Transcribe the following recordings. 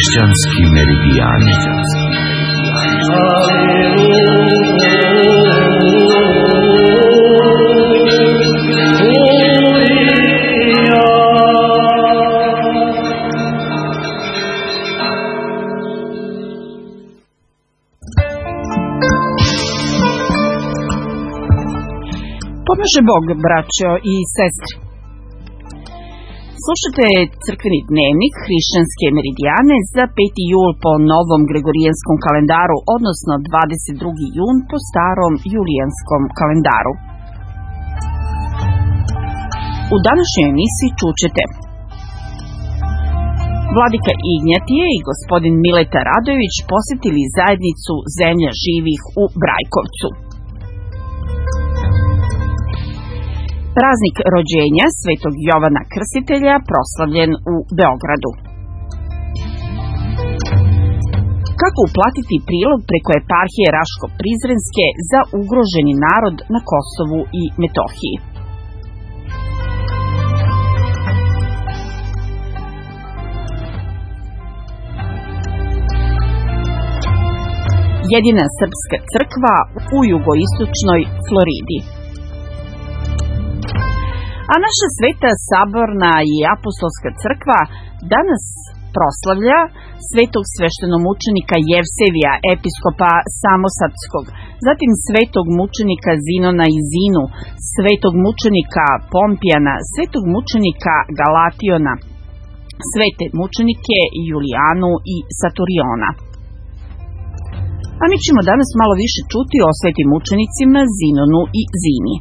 Hrišćanski meridijani. Pomaže Bog, braćo i sestre. Slušate crkveni dnevnik Hrišćanske meridijane za 5. jul po novom gregorijanskom kalendaru, odnosno 22. jun po starom julijanskom kalendaru. U današnjoj emisiji čućete: Vladika Ignjatije i gospodin Mileta Radojević posjetili zajednicu Zemlja živih u Brajkovcu. Praznik rođenja Svetog Jovana Krstitelja proslavljen u Beogradu. Kako uplatiti prilog preko eparhije Raško-Prizrenske za ugroženi narod na Kosovu i Metohiji? Jedina srpska crkva u jugoistočnoj Floridi. A naša Sveta saborna i apostolska crkva danas proslavlja svetog sveštenomučenika Jevsevija, episkopa Samosadskog, zatim svetog mučenika Zinona i Zinu, svetog mučenika Pompijana, svetog mučenika Galationa, svete mučenike Julijanu i Saturiona. A mi ćemo danas malo više čuti o svetim mučenicima Zinonu i Zini.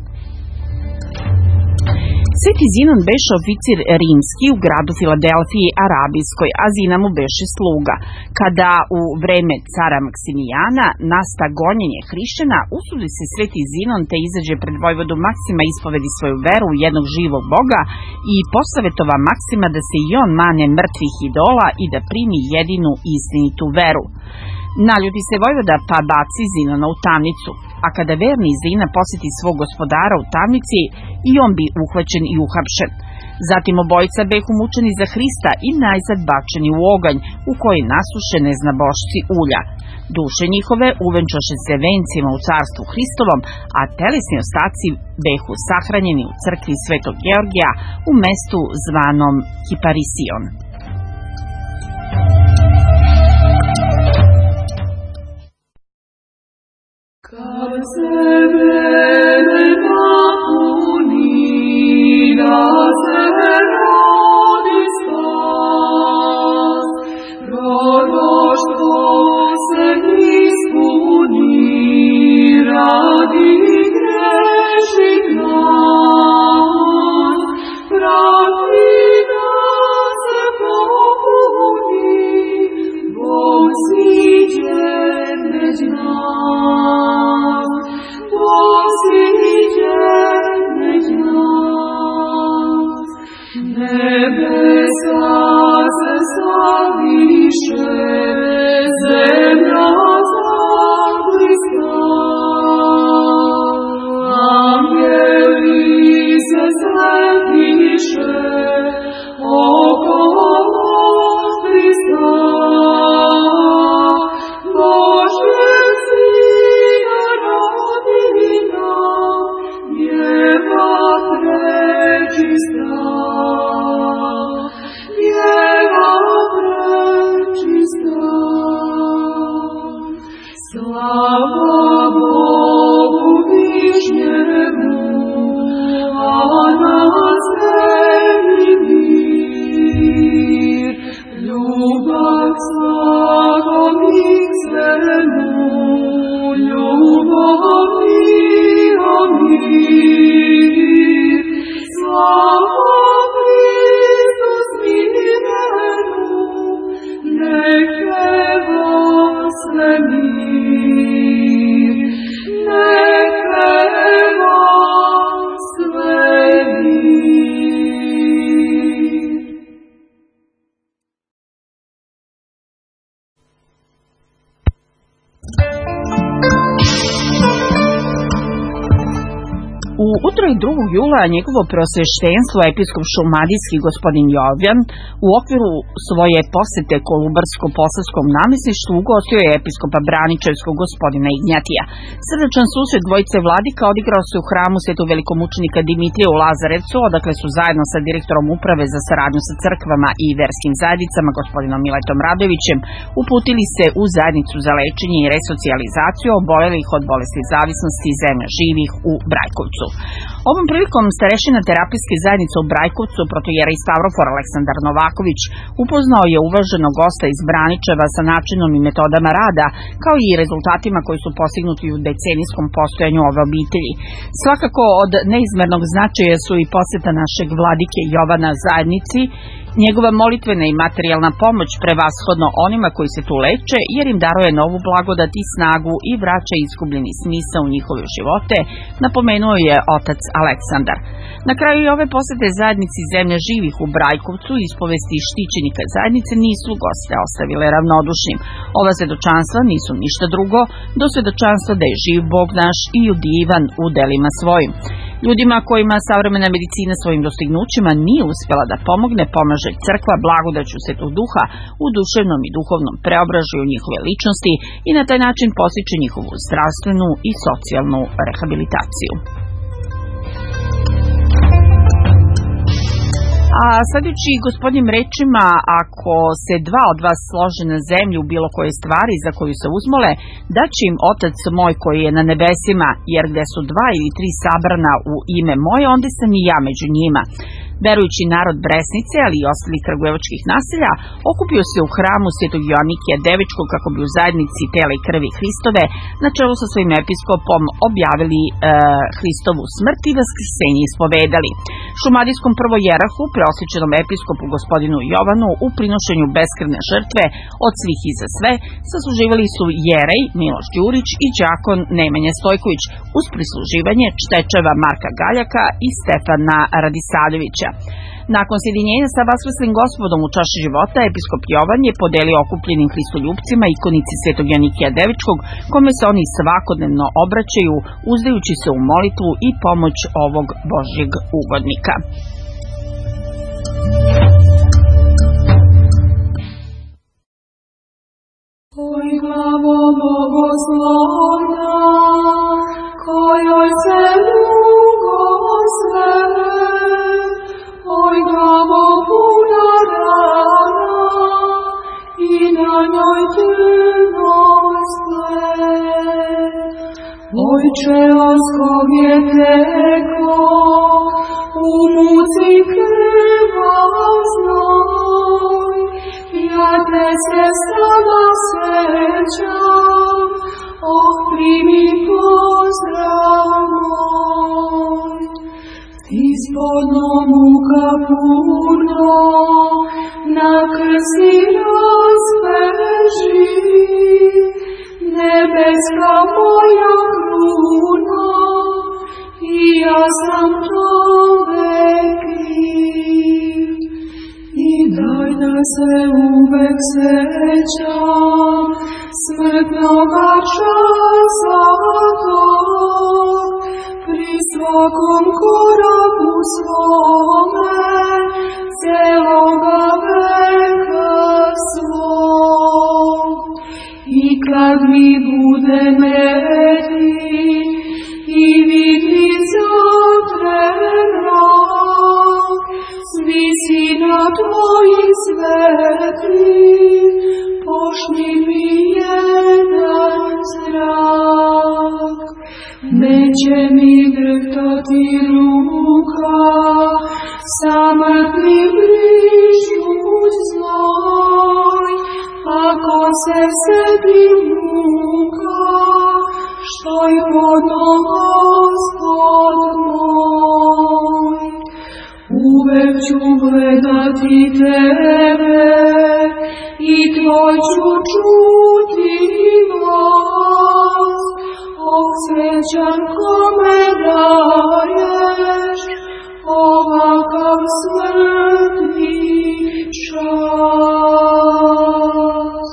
Sveti Zinon beše oficir rimski u gradu Filadelfiji Arabijskoj, a Zina mu beše sluga. Kada u vreme cara Maksimijana nasta gonjenje hrišćana, usudi se sveti Zinon te izađe pred vojvodu Maksima, ispovedi svoju veru u jednog živog Boga i posavetova Maksima da se i on mane mrtvih idola i da primi jedinu istinitu veru. Naljuti se vojvoda pa baci Zinona u tamnicu, a kada verni Zina posjeti svog gospodara u tamnici, i on bi uhvaćen i uhapšen. Zatim obojica behu mučeni za Hrista i najzad bačeni u oganj, u koji nasuše neznabošci ulja. Duše njihove uvenčoše se vencima u carstvu Hristovom, a telesni ostaci behu sahranjeni u crkvi Svetog Georgija u mestu zvanom Kiparision. Kad se vreme napuni, da se rodi spas, proroštvo se ispuni, radi grešnih nas, prati da se popuni, Bog siđe među nas. Nebesa se slaviše, zemlja zablista, angeli U utorak 2. jula njegovo preosveštenstvo episkop šumadijski gospodin Jovan u okviru svoje posete Kolubarsko-posavskom namjesništvu ugostio je episkopa Braničevskog gospodina Ignjatija. Srdačan susret dvojice vladika odigrao se u hramu svetog velikomučenika Dimitrija u Lazarevcu, odakle su zajedno sa direktorom uprave za saradnju sa crkvama i verskim zajednicama gospodinom Miletom Radovićem uputili se u zajednicu za lečenje i resocijalizaciju obolelih od bolesti zavisnosti Zemlja živih u Brajkovcu. Ovom prilikom starešina terapijske zajednice u Brajkovcu, protojera i Stavrofor Aleksandar Novaković, upoznao je uvaženog gosta iz Braničeva sa načinom i metodama rada, kao i rezultatima koji su postignuti u decenijskom postojanju ove obitelji. Svakako od neizmernog značaja su i poseta našeg vladike Jovana zajednici, njegova molitvena i materijalna pomoć prevashodno onima koji se tu leče, jer im daruje novu blagodat i snagu i vraća izgubljeni smisao u njihove živote, napomenuo je otac Aleksandar. Na kraju i ove posete zajednici Zemlja živih u Brajkovcu ispovesti štićenika zajednice nisu goste ostavile ravnodušnim. Ova svedočanstva nisu ništa drugo do svedočanstva da je živ Bog naš i divan u delima svojim. Ljudima kojima savremena medicina svojim dostignućima nije uspjela da pomogne, pomaže crkva blagodaću Svetog Duha u duševnom i duhovnom preobražaju njihove ličnosti i na taj način postiče njihovu zdravstvenu i socijalnu rehabilitaciju. A sljedeći gospodnjim rečima, ako se 2 od vas slože na zemlju u bilo koje stvari za koju se uzmole, da će im Otac moj koji je na nebesima, jer gde su 2 ili 3 sabrana u ime moje, onda sam i ja među njima. Verujući narod Bresnice, ali i ostalih kragujevačkih naselja, okupio se u hramu Svetog Joannikija Devičkog kako bi u zajednici tela i krvi Hristove na čelu sa svojim episkopom objavili Hristovu smrt i vaskrsenje ispovedali. Šumadijskom prvojerahu, preosvećenom episkopu gospodinu Jovanu, u prinošenju beskrvne žrtve od svih i za sve, sasluživali su jerej Miloš Đurić i đakon Nemanja Stojković, uz prisluživanje čtečeva Marka Galjaka i Stefana Radisavljevića. Nakon sjedinjenja sa vaskrslim gospodom u čaši života, episkop Jovan je podelio okupljenim hristoljupcima ikonici Svetog Joannikija Devičkog, kome se oni svakodnevno obraćaju, uzdajući se u molitvu i pomoć ovog Božjeg ugodnika. Oj glavo bogoslovna, kojoj se ugosve, oj glavo puna rana, i na njoj trnosti. Ojče, oskog je teklo, u muci krvaznoj, ja te se sada sećam, primi pozdrav moj. Ti spodno muka puno, na krsti razbeži, nebeska moja kruna, i ja sam tome kriv. I daj da se uvek sećam smrtnoga časa tog, pri svakom koraku svome, celoga veka svog. I kad mi bude meti i vidi zatren mrak, svi sina tvoji sveti, pošli mi jedan zrak. Neće mi drhtati ruka, samrtni brižuć znoj, ako se setim muka, što je podno Gospod moj. Uvek ću gledati tebe i tvoj ću čuti glas, srećan kome daješ ovakav smrtni čas.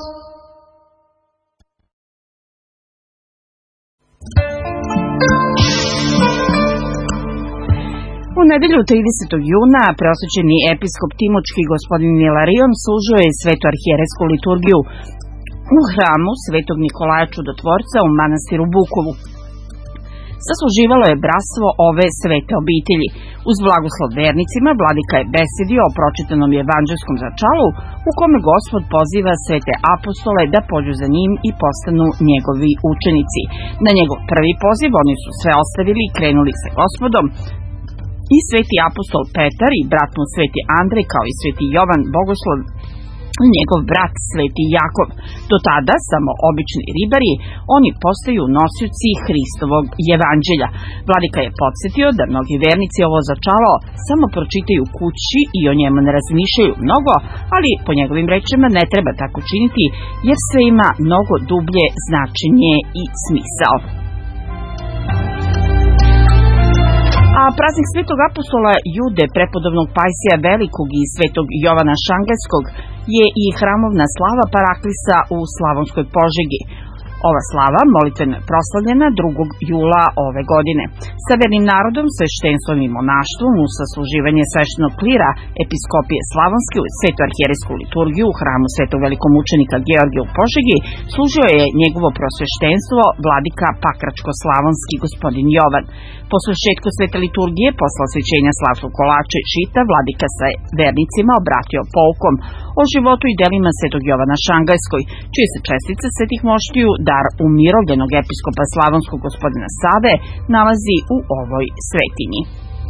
U nedelju 30. juna preosvećeni episkop Timočki gospodin Ilarion služio je svetu arhijerejsku liturgiju u hramu Svetog Nikolaja Čudotvorca u manastiru Bukovu. Sasluživalo je bratstvo ove svete obitelji. Uz blagoslov vernicima, vladika je besedio o pročitanom evanđelskom začalu u kome Gospod poziva svete apostole da pođu za njim i postanu njegovi učenici. Na njegov prvi poziv oni su sve ostavili i krenuli sa Gospodom. I sveti apostol Petar i brat mu sveti Andrej, kao i sveti Jovan Bogoslov, njegov brat sveti Jakov. Do tada samo obični ribari, oni postaju nosioci Hristovog evanđelja. Vladika je podsjetio da mnogi vernici ovo začalo samo pročitaju kući i o njemu ne razmišljaju mnogo, ali po njegovim rečima ne treba tako činiti, jer sve ima mnogo dublje značenje i smisao. A praznik svetog apostola Jude, prepodobnog Pajsija Velikog i svetog Jovana Šangajskog je i hramovna slava Paraklisa u Slavonskoj Požegi. Ova slava molitveno je proslavljena 2. jula ove godine. Sa vernim narodom, sveštenstvom i monaštvom u sasluživanje sveštenog klira episkopije Slavonske u svetu arhijerejsku liturgiju u hramu svetog velikomučenika Georgija u Požegi služio je njegovo prosveštenstvo vladika Pakračko-slavonski gospodin Jovan. Po svršetku svete liturgije, posle osvećenja slavskog kolača i žita, vladika se vernicima obratio poukom o životu i delima svetog Jovana Šangajskoj, čije se čestice svetih moštiju, dar umirovljenog episkopa slavonskog gospodina Save, nalazi u ovoj svetinji.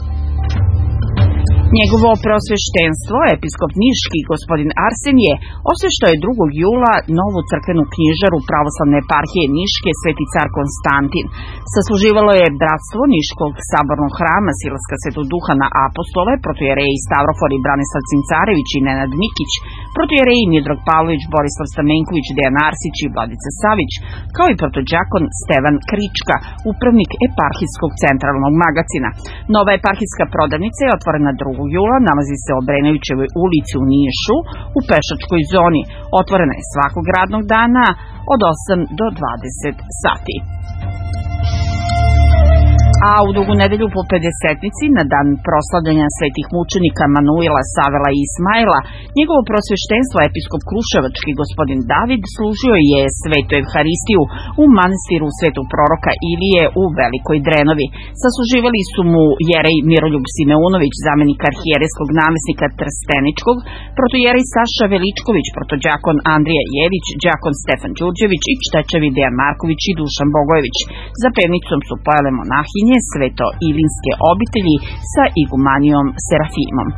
Njegovo preosveštenstvo, episkop Niški gospodin Arsenije, osveštao je 2. jula novu crkvenu knjižaru pravoslavne eparhije Niške Sveti car Konstantin. Sasluživalo je bratstvo Niškog sabornog hrama Silaska Svetog Duha na apostole, protojereji Stavrofor i Branislav Cincarević i Nenad Nikić, protojereji Miodrag Pavlović, Borislav Stamenković, Dejan Arsić i Vladica Savić, kao i protođakon Stevan Krička, upravnik eparhijskog centralnog magacina. Nova eparhijska prodavnica je otvorena 2. jula, nalazi se u Obrenovićevoj ulici u Nišu, u pešačkoj zoni. Otvorena je svakog radnog dana od 8 do 20 sati. A u drugu nedelju po Pedesetnici, na dan proslavljanja svetih mučenika Manuila, Savela i Ismaila, njegovo prosveštenstvo episkop Kruševački gospodin David služio je svetu Evharistiju u manastiru svetog proroka Ilije u Velikoj Drenovi. Sasluživali su mu jerej Miroljub Simeunović, zamenik arhijerejskog namesnika Trsteničkog, protojerej Saša Veličković, protođakon Andrija Jević, đakon Stefan Đurđević i čtečevi Dejan Marković i Dušan Bogojević. Za pevnicom su pojele monahinje Sveto-Ilinske obitelji sa igumanijom Serafimom.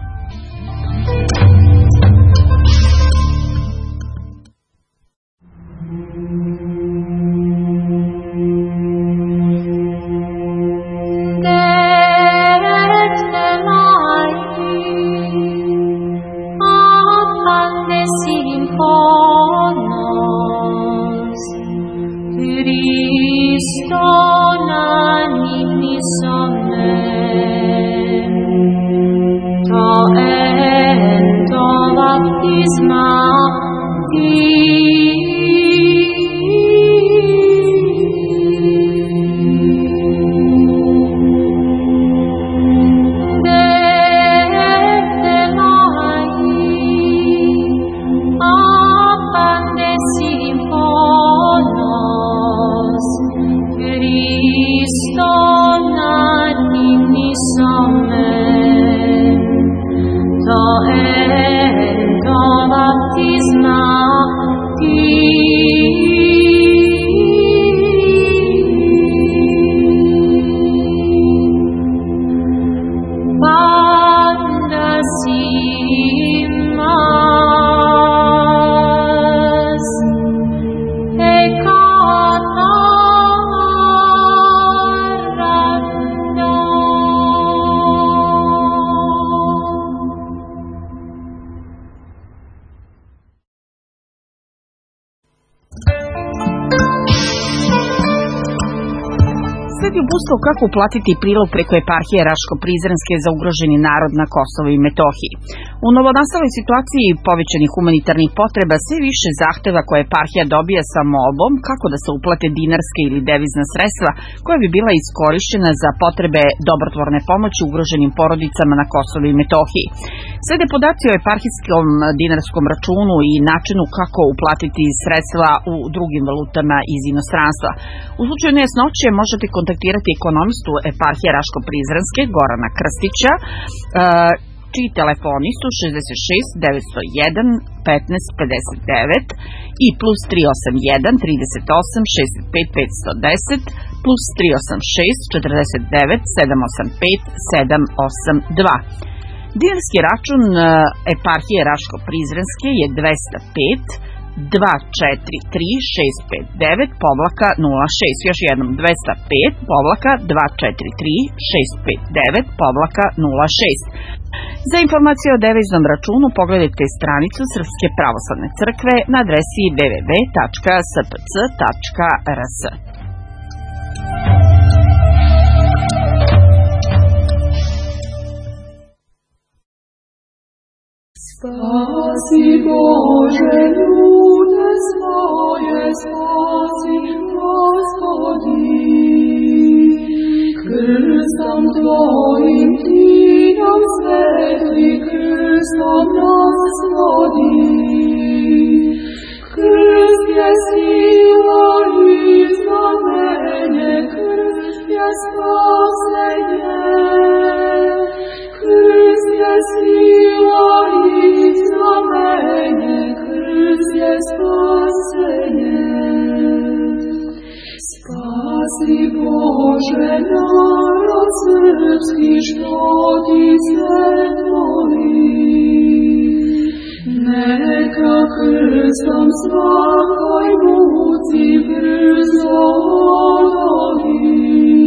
Neiskustvo kako uplatiti prilog preko eparhije Raško-Prizrenske za ugroženi narod na Kosovu i Metohiji. U novonastaloj situaciji povećanih humanitarnih potreba sve više zahteva koje eparhija dobija sa molbom kako da se uplate dinarske ili devizna sredstva koja bi bila iskorišćena za potrebe dobrotvorne pomoći ugroženim porodicama na Kosovu i Metohiji. Slede podaci o eparhijskom dinarskom računu i načinu kako uplatiti sredstva u drugim valutama iz inostranstva. U slučaju nejasnoće možete kontaktirati ekonomistu eparhije Raško-Prizrenske Gorana Krstića, čiji telefoni su 66 901 15 59 i plus 381 38 65 510 plus 386 49 785 782. Dinarski račun eparhije Raško-Prizrenske je 205 243-659-06. Još jednom 205-243-659-06. Za informacije o deviznom računu pogledajte stranicu Srpske pravoslavne crkve na adresi www.spc.rs. Spasi Bože ljude svoje, spasi Gospodi. Krstom Tvojim Ti nam svetli, krstom nas vodi. Krst je sila i znamenje, krst je spasenje. Krst je sila i znamenje, krst je spasenje. Spasi Bože narod srpski, što Ti se moli. Neka krstom svakoj muci brzo odoli.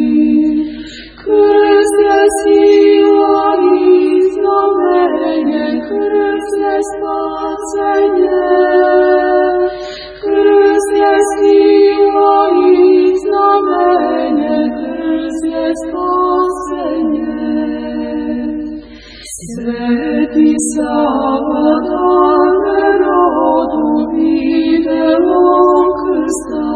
Krst je sila i znamenje, krst je spasenje. Krst je sila i znamenje, krst je spasenje. Sveti Sava dane rodu videlo krsta,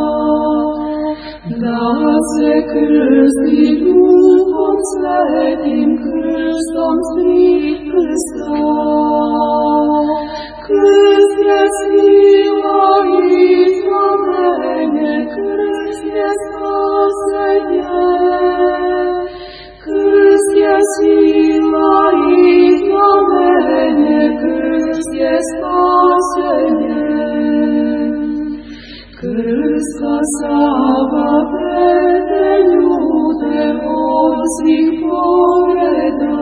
da se krsti Duhom Svetim, krstom tri krsta. Krst je sila i znamenje, krst je spasenje. Krst je sila i znamenje, krst je spasenje. Krsta Sava vede ljude od svih povreda.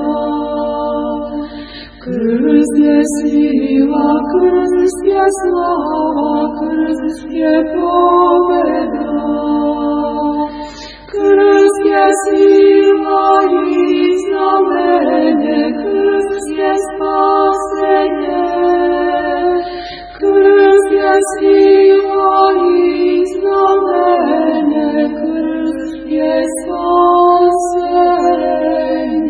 Krst je sila, krst je slava, krst je pobeda. Krst je sila i znamenje, krst je spasenje. Krst je sila i znamenje, krst je spasenje.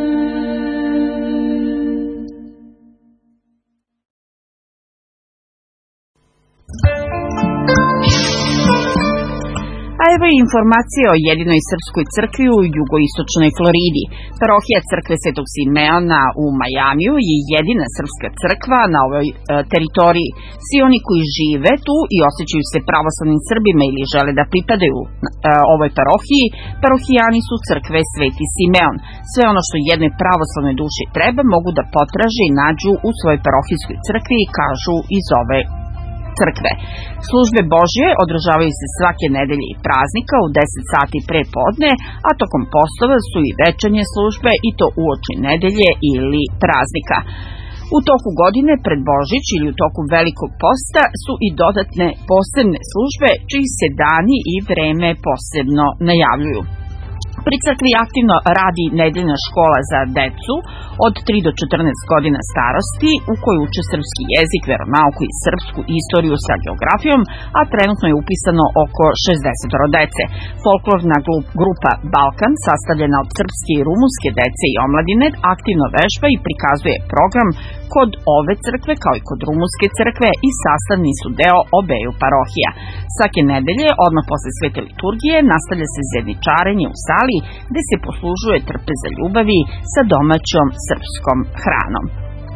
A evo je informacija o jedinoj srpskoj crkvi u jugoistočnoj Floridi. Parohija crkve Svetog Simeona u Majamiju je jedina srpska crkva na ovoj teritoriji. Svi oni koji žive tu i osjećaju se pravoslavnim Srbima ili žele da pripadaju ovoj parohiji, parohijani su crkve Sveti Simeon. Sve ono što jednoj pravoslavnoj duši treba mogu da potraže i nađu u svojoj parohijskoj crkvi, kažu iz ove crkve. Službe Božje održavaju se svake nedelje i praznika u 10 sati pre podne, a tokom postova su i večernje službe i to uoči nedelje ili praznika. U toku godine pred Božić ili u toku Velikog posta su i dodatne posebne službe čiji se dani i vreme posebno najavljuju. Pri crkvi aktivno radi nedeljna škola za decu od 3 do 14 godina starosti u kojoj uče srpski jezik, veronauku i srpsku istoriju sa geografijom, a trenutno je upisano oko 60 dece. Folklorna grupa Balkan, sastavljena od srpske i rumunske dece i omladine, aktivno vežba i prikazuje program kod ove crkve kao i kod rumunske crkve i sastavni su deo obeju parohija. Svake nedelje, odmah posle svete liturgije, nastavlja se zjedničarenje u sali gde se poslužuje trpeza ljubavi sa domaćom srpskom hranom.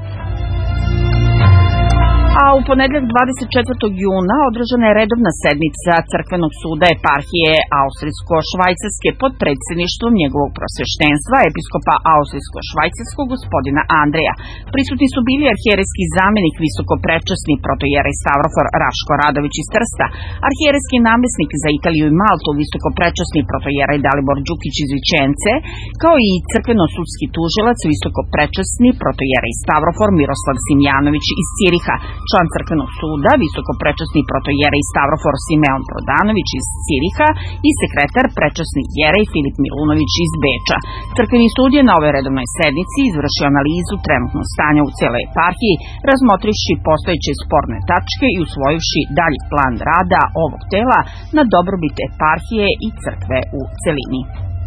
A u ponedeljak 24. juna održana je redovna sednica Crkvenog suda eparhije Austrijsko-švajcarske pod predsjedništvom njegovog prosveštenstva, episkopa Austrijsko-švajcarskog gospodina Andreja. Prisutni su bili arhijerejski zamenik visokoprečasni protojerej Stavrofor Raško Radović iz Trsta, arhijerejski namjesnik za Italiju i Maltu visokoprečasni protojerej Dalibor Đukić iz Vičence, kao i crkveno-sudski tužilac visokoprečasni protojerej Stavrofor Miroslav Simjanović iz Ciriha, član crkvenog suda, visokoprečasni protojerej Stavrofor Simeon Prodanović iz Ciriha i sekretar prečasni jerej Filip Milunović iz Beča. Crkveni sud je na ovoj redovnoj sednici izvršio analizu trenutnog stanja u cijeloj eparhiji, razmotrivši postojeće sporne tačke i usvojivši dalji plan rada ovog tela na dobrobit eparhije i crkve u celini.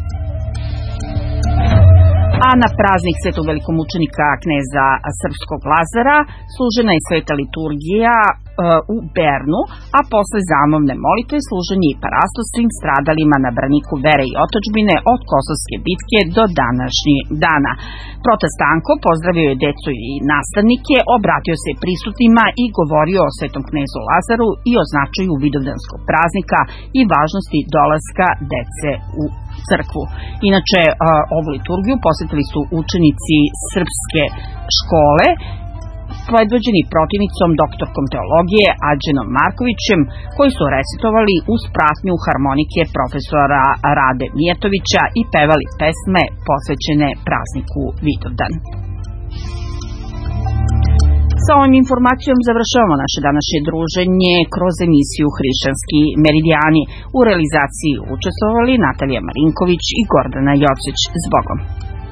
A na praznik svetog velikomučenika kneza srpskog Lazara služena je sveta liturgija u Bernu, a posle zamovne molitve služen je i parastos svim stradalima na braniku vere i otadžbine od Kosovske bitke do današnjeg dana. Prota Stanko pozdravio je decu i nastavnike, obratio se prisutnima i govorio o svetom knezu Lazaru i o značaju vidovdanskog praznika i važnosti dolaska dece u crkvu. Inače, ovu liturgiju posjetili su učenici srpske škole, predvođeni protivnicom doktorkom teologije Adženom Markovićem, koji su recitovali uz pratnju harmonike profesora Rade Mijatovića i pevali pesme posvećene prazniku Vidovdan. Sa ovom informacijom završavamo naše današnje druženje kroz emisiju Hrišćanski meridijani. U realizaciji učestvovali Natalija Marinković i Gordana Jocić. S Bogom!